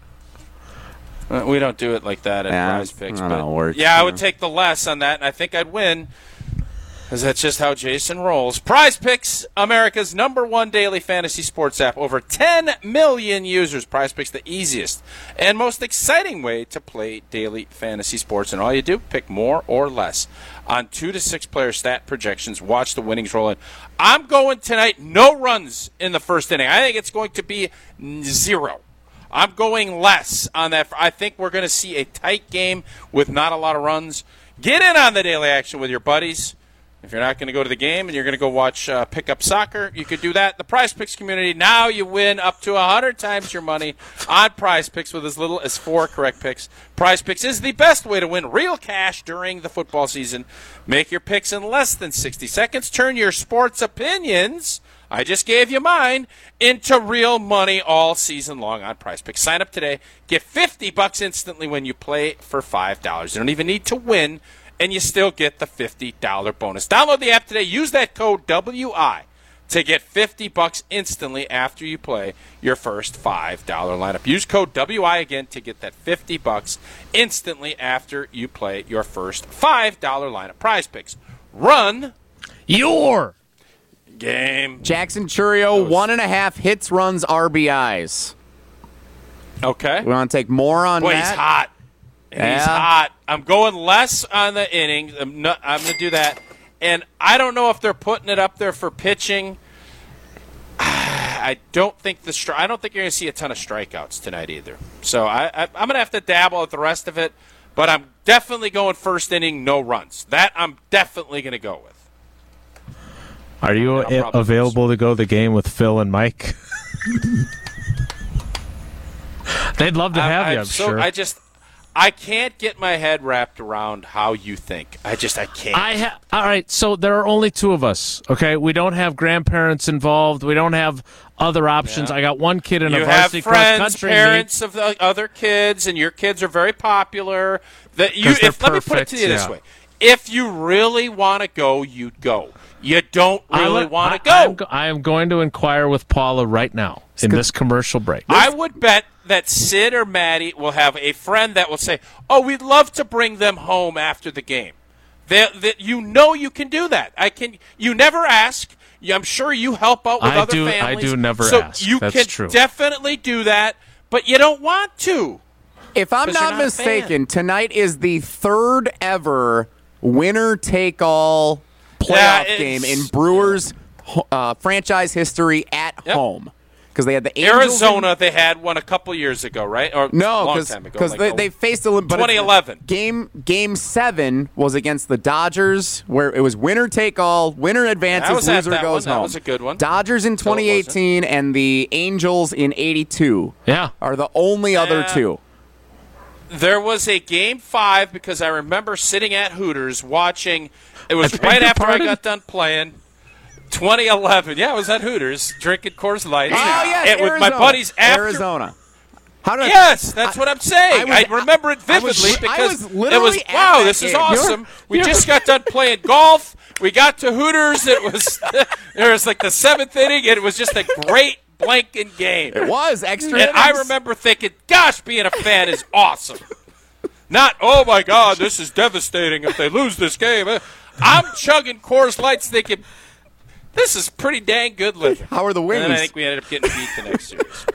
Speaker 2: We don't do it like that at Prize Picks.
Speaker 3: I
Speaker 2: would take the less on that, and I think I'd win, because that's just how Jason rolls. Prize Picks, America's #1 daily fantasy sports app. Over 10 million users. Prize Picks, the easiest and most exciting way to play daily fantasy sports. And all you do, pick more or less on 2 to 6 player stat projections. Watch the winnings roll in. I'm going tonight, no runs in the first inning. I think it's going to be 0. I'm going less on that. I think we're going to see a tight game with not a lot of runs. Get in on the daily action with your buddies. If you're not going to go to the game and you're going to go watch pickup soccer, you could do that. The Prize Picks community, now you win up to 100 times your money on Prize Picks with as little as 4 correct picks. Prize Picks is the best way to win real cash during the football season. Make your picks in less than 60 seconds. Turn your sports opinions, I just gave you mine, into real money all season long on Prize Picks. Sign up today. Get $50 instantly when you play for $5. You don't even need to win, and you still get the $50 bonus. Download the app today. Use that code WI to get $50 instantly after you play your first $5 lineup. Use code WI again to get that $50 instantly after you play your first $5 lineup. Prize Picks. Run
Speaker 1: your
Speaker 2: game.
Speaker 3: Jackson Chourio, 1.5 hits, runs, RBIs.
Speaker 2: Okay.
Speaker 3: We want to take more on
Speaker 2: Boy,
Speaker 3: that?
Speaker 2: he's hot.
Speaker 3: Yeah.
Speaker 2: He's hot. I'm going less on the innings. I'm going to do that. And I don't know if they're putting it up there for pitching. I don't think I don't think you're going to see a ton of strikeouts tonight either. So I'm going to have to dabble at the rest of it. But I'm definitely going first inning, no runs. That I'm definitely going to go with.
Speaker 1: Are you available to go to the game with Phil and Mike? They'd love to have you, I'm sure.
Speaker 2: I can't get my head wrapped around how you think. I can't.
Speaker 1: All right, so there are only 2 of us, okay? We don't have grandparents involved. We don't have other options. Yeah. I got one kid in a varsity cross country.
Speaker 2: You have parents of the other kids, and your kids are very popular. Let me put it to you this way. If you really want to go, you'd go. You don't really want to go.
Speaker 1: I am going to inquire with Paula right now in this commercial break.
Speaker 2: I would bet that Sid or Maddie will have a friend that will say, "Oh, we'd love to bring them home after the game." You know you can do that. You never ask. I'm sure you help out with other families.
Speaker 1: I do never ask.
Speaker 2: So you
Speaker 1: That's
Speaker 2: can definitely do that, but you don't want to.
Speaker 3: If I'm not mistaken, tonight is the 3rd ever winner-take-all playoff game in Brewers franchise history at home. Because they had the Angels
Speaker 2: Arizona, they had one a couple years ago, right? Or
Speaker 3: no,
Speaker 2: because
Speaker 3: they faced
Speaker 2: 2011.
Speaker 3: Game 7 was against the Dodgers, where it was winner take all, winner advances, loser goes home.
Speaker 2: That was a good one.
Speaker 3: Dodgers in 2018 and the Angels in 82.
Speaker 1: Yeah,
Speaker 3: are the only other 2.
Speaker 2: There was a Game 5 because I remember sitting at Hooters watching. It was right after I got done playing. 2011. Yeah, I was at Hooters drinking Coors Light.
Speaker 3: Oh, yes,
Speaker 2: with my buddies after
Speaker 3: Arizona.
Speaker 2: Yes, that's what I'm saying. I remember it vividly because it was, wow, this is awesome. We just got done playing golf. We got to Hooters. It was like the 7th inning, and it was just a great blanking game.
Speaker 3: It was extra
Speaker 2: innings. I remember thinking, gosh, being a fan is awesome. Not, oh, my God, this is devastating if they lose this game. I'm chugging Coors Lights thinking, this is pretty dang good living.
Speaker 3: How are the wings?
Speaker 2: And then I think we ended up getting beat the next series.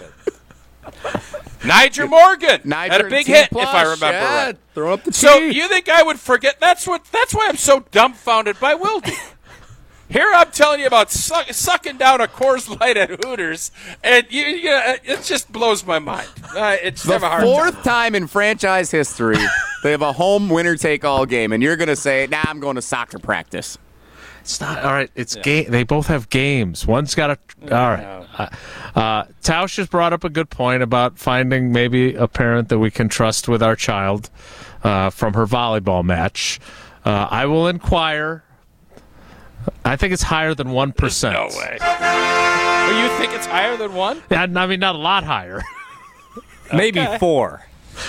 Speaker 2: Nyjer Morgan had a big hit, if I remember right.
Speaker 3: Throw up the
Speaker 2: So you think I would forget? That's why I'm so dumbfounded by Wildy. Here I'm telling you about sucking down a Coors Light at Hooters, and it just blows my mind. It's
Speaker 3: the
Speaker 2: never hard.
Speaker 3: 4th time in franchise history they have a home winner-take-all game, and you're going to say, "Nah, I'm going to soccer practice."
Speaker 1: It's not all right. It's game. They both have games. One's got a. All right. Tausch has brought up a good point about finding maybe a parent that we can trust with our child from her volleyball match. I will inquire. I think it's higher than 1%.
Speaker 2: No way. Oh, you think it's higher than 1?
Speaker 1: Yeah, I mean, not a lot higher.
Speaker 4: Maybe 4.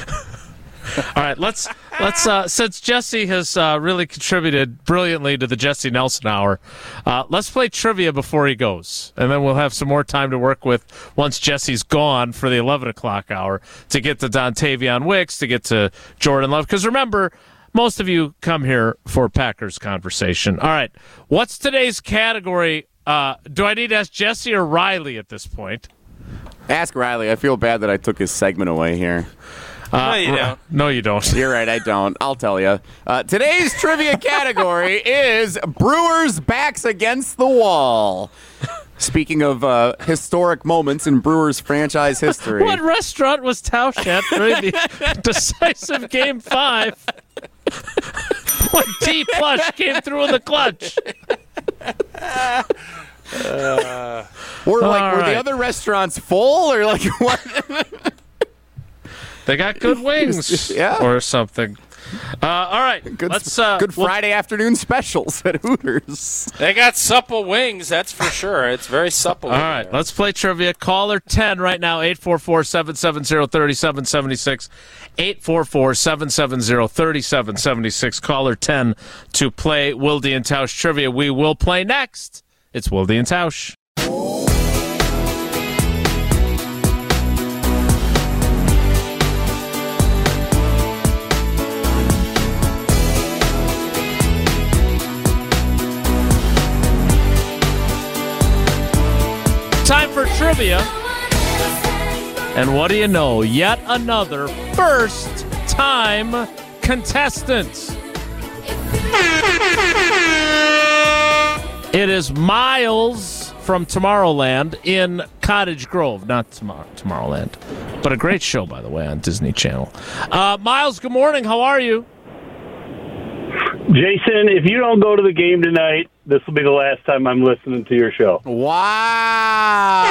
Speaker 1: All right, let's since Jesse has really contributed brilliantly to the Jesse Nelson Hour, let's play trivia before he goes, and then we'll have some more time to work with once Jesse's gone for the 11 o'clock hour to get to Dontavion Wicks, to get to Jordan Love. Because remember, most of you come here for Packers conversation. All right, what's today's category? Do I need to ask Jesse or Riley at this point?
Speaker 3: Ask Riley. I feel bad that I took his segment away here.
Speaker 2: No, you don't.
Speaker 1: No, you don't.
Speaker 3: You're right, I don't. I'll tell you. Today's trivia category is Brewers' backs against the wall. Speaking of historic moments in Brewers franchise history.
Speaker 1: What restaurant was Tausch at during the decisive Game 5? When T. Plush came through in the clutch.
Speaker 3: Were the other restaurants full or like what?
Speaker 1: They got good wings,
Speaker 3: Yeah.
Speaker 1: or something. All right,
Speaker 3: good Friday afternoon specials at Hooters.
Speaker 2: They got supple wings, that's for sure. It's very supple.
Speaker 1: All right, let's play trivia. Caller 10 right now, 844-770-3776. 844-770-3776. Caller 10 to play Wilde and Tausch trivia. We will play next. It's Wilde and Tausch. Time for trivia. And what do you know? Yet another first-time contestant. It is Miles from Tomorrowland in Cottage Grove. Not Tomorrowland, but a great show, by the way, on Disney Channel. Miles, good morning. How are you?
Speaker 10: Jason, if you don't go to the game tonight, this will be the last time I'm listening to your show.
Speaker 3: Wow.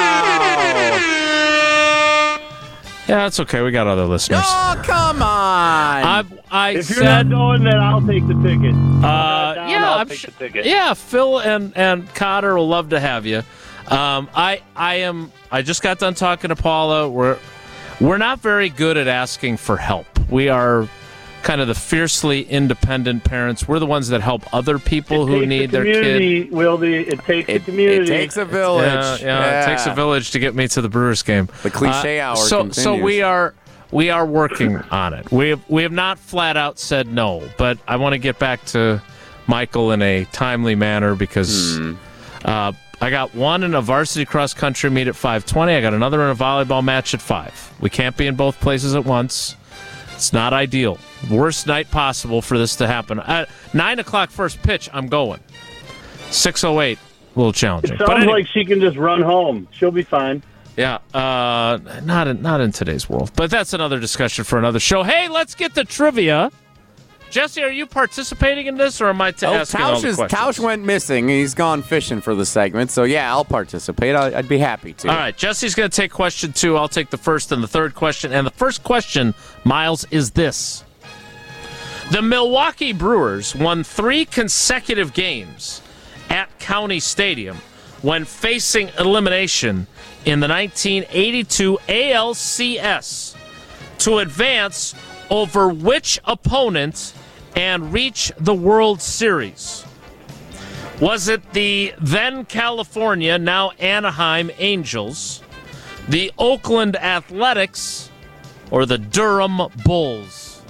Speaker 1: Yeah, that's okay. We got other listeners.
Speaker 3: Oh, come on.
Speaker 10: If you're not going, then I'll take the ticket.
Speaker 1: I'll take the ticket. Yeah, Phil and Cotter will love to have you. I just got done talking to Paula. We're not very good at asking for help. We are kind of the fiercely independent parents. We're the ones that help other people who need their kid.
Speaker 10: It takes a community.
Speaker 3: It takes a village.
Speaker 1: Yeah, it takes a village to get me to the Brewers game.
Speaker 3: The cliche hour continues.
Speaker 1: So we are working on it. We have not flat out said no, but I want to get back to Michael in a timely manner because I got one in a varsity cross country meet at 5:20. I got another in a volleyball match at 5. We can't be in both places at once. It's not ideal. Worst night possible for this to happen. At 9 o'clock first pitch, I'm going. 6:08, a little challenging.
Speaker 10: It sounds like she can just run home. She'll be fine.
Speaker 1: Yeah, not in today's world. But that's another discussion for another show. Hey, let's get to trivia. Jesse, are you participating in this, or am I asking all the questions?
Speaker 3: Tausch went missing. He's gone fishing for the segment, so yeah, I'll participate. I'd be happy to.
Speaker 1: All right, Jesse's going to take question 2. I'll take the first and the third question. And the first question, Miles, is this. The Milwaukee Brewers won 3 consecutive games at County Stadium when facing elimination in the 1982 ALCS to advance over which opponent and reach the World Series? Was it the then California, now Anaheim Angels, the Oakland Athletics, or the Durham Bulls?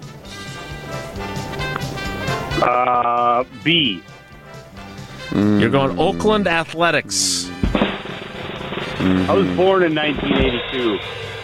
Speaker 10: B.
Speaker 1: You're going Oakland Athletics.
Speaker 10: I was born in 1982.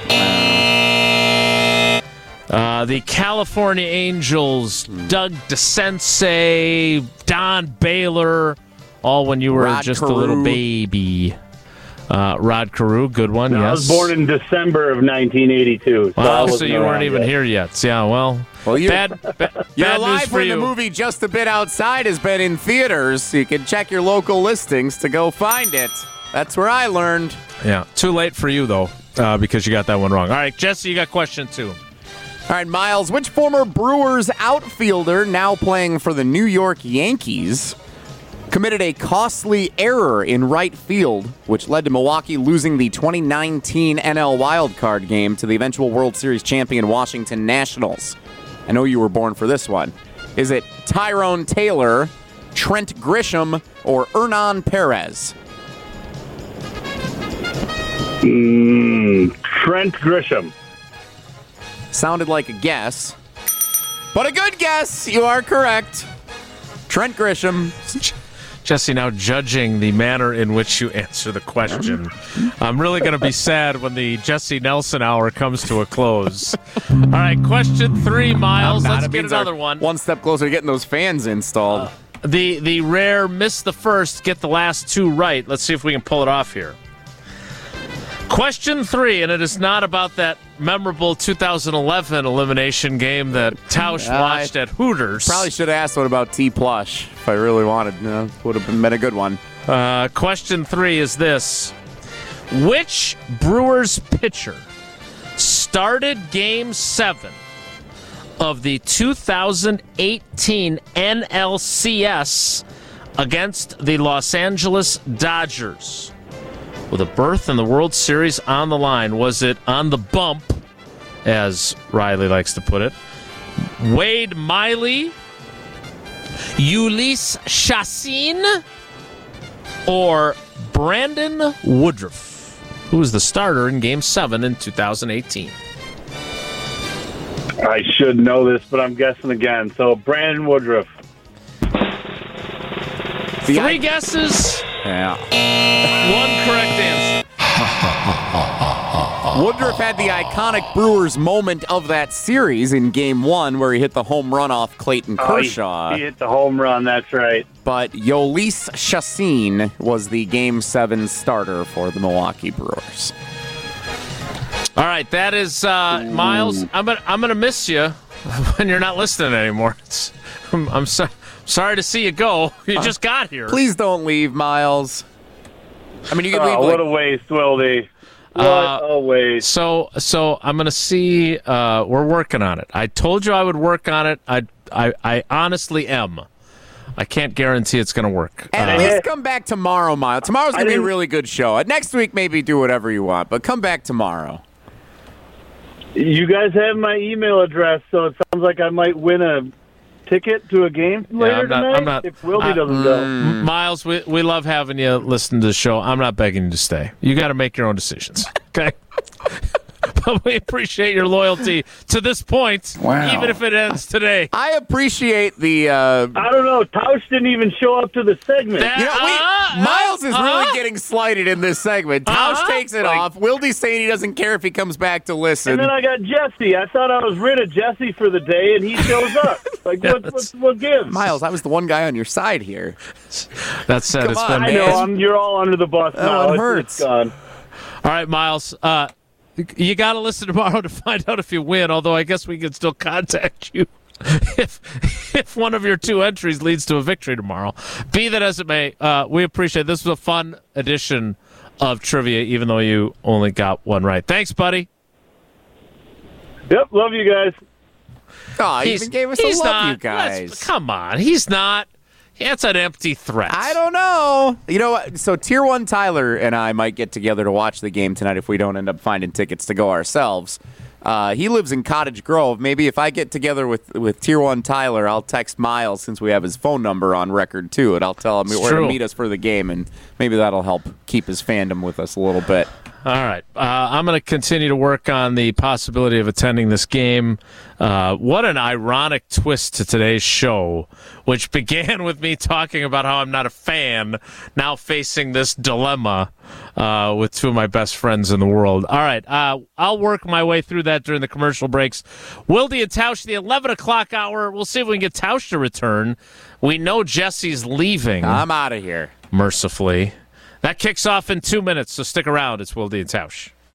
Speaker 1: The California Angels, Doug DeCense, Don Baylor, all when you were
Speaker 3: Rod
Speaker 1: just
Speaker 3: Carew.
Speaker 1: a little baby. Rod Carew, good one, yes.
Speaker 10: I was born in December of 1982.
Speaker 1: So you weren't even here yet. Yeah, well bad
Speaker 3: You're
Speaker 1: news
Speaker 3: alive
Speaker 1: for
Speaker 3: when
Speaker 1: you.
Speaker 3: the movie Just a Bit Outside has been in theaters, so you can check your local listings to go find it. That's where I learned.
Speaker 1: Yeah, too late for you, though, because you got that one wrong. All right, Jesse, you got question 2.
Speaker 3: All right, Miles, which former Brewers outfielder, now playing for the New York Yankees, committed a costly error in right field, which led to Milwaukee losing the 2019 NL wildcard game to the eventual World Series champion Washington Nationals? I know you were born for this one. Is it Tyrone Taylor, Trent Grisham, or Hernan Perez?
Speaker 10: Trent Grisham.
Speaker 3: Sounded like a guess, but a good guess. You are correct. Trent Grisham.
Speaker 1: Jesse, now judging the manner in which you answer the question. I'm really going to be sad when the Jesse Nelson hour comes to a close. All right, question 3, Miles. Let's get another one.
Speaker 3: One step closer to getting those fans installed.
Speaker 1: The rare miss the first, get the last 2 right. Let's see if we can pull it off here. Question 3, and it is not about that memorable 2011 elimination game that Tausch watched at Hooters.
Speaker 3: Probably should have asked what about T-Plush if I really wanted. Would have been a good one.
Speaker 1: Question 3 is this. Which Brewers pitcher started Game 7 of the 2018 NLCS against the Los Angeles Dodgers with a berth in the World Series on the line? Was it on the bump, as Riley likes to put it, Wade Miley, Ulysse Chassin, or Brandon Woodruff, who was the starter in Game 7 in 2018?
Speaker 10: I should know this, but I'm guessing again. So Brandon Woodruff.
Speaker 1: 3 guesses.
Speaker 3: Yeah.
Speaker 1: 1 correct answer.
Speaker 3: Woodruff had the iconic Brewers moment of that series in Game 1 where he hit the home run off Clayton Kershaw.
Speaker 10: He hit the home run, that's right.
Speaker 3: But Ulysse Chassin was the Game 7 starter for the Milwaukee Brewers.
Speaker 1: All right, that is Miles. I'm gonna miss you when you're not listening anymore. I'm sorry to see you go. You just got here.
Speaker 3: Please don't leave, Miles. I mean, you can leave.
Speaker 10: What a waste, Wildy. What a waste.
Speaker 1: So I'm gonna see. We're working on it. I told you I would work on it. I honestly am. I can't guarantee it's gonna work.
Speaker 3: At least come back tomorrow, Miles. Tomorrow's gonna be a really good show. Next week, maybe do whatever you want, but come back tomorrow.
Speaker 10: You guys have my email address, so it sounds like I might win a ticket to a game later tonight if Wildy doesn't go.
Speaker 1: Miles, we love having you listen to the show. I'm not begging you to stay. You got to make your own decisions, okay? But we appreciate your loyalty to this point, even if it ends today.
Speaker 3: I appreciate the...
Speaker 10: I don't know. Tausch didn't even show up to the segment.
Speaker 3: Miles is really getting slighted in this segment. Tausch takes it off. Wildy's saying he doesn't care if he comes back to listen.
Speaker 10: And then I got Jesse. I thought I was rid of Jesse for the day, and he shows up. Like, what gives?
Speaker 3: Miles, I was the one guy on your side here.
Speaker 1: That said, it's been...
Speaker 10: I know. You're all under the bus now.
Speaker 3: It hurts.
Speaker 10: It's gone.
Speaker 1: All right, Miles. You got to listen tomorrow to find out if you win, although I guess we can still contact you if one of your 2 entries leads to a victory tomorrow. Be that as it may, we appreciate it. This was a fun edition of Trivia, even though you only got 1 right. Thanks, buddy.
Speaker 10: Yep, love you guys.
Speaker 3: Oh, he even gave us a love you guys.
Speaker 1: Come on, he's not. It's an empty threat.
Speaker 3: I don't know. You know what? So Tier 1 Tyler and I might get together to watch the game tonight if we don't end up finding tickets to go ourselves. He lives in Cottage Grove. Maybe if I get together with Tier 1 Tyler, I'll text Miles since we have his phone number on record, too, and I'll tell him where to meet us for the game, and maybe that'll help keep his fandom with us a little bit.
Speaker 1: All right. I'm going to continue to work on the possibility of attending this game. What an ironic twist to today's show, which began with me talking about how I'm not a fan, now facing this dilemma with 2 of my best friends in the world. All right. I'll work my way through that during the commercial breaks. Wildy and Tausch, the 11 o'clock hour. We'll see if we can get Tausch to return. We know Jesse's leaving.
Speaker 3: I'm out of here.
Speaker 1: Mercifully. That kicks off in 2 minutes, so stick around. It's Wildy and Tausch.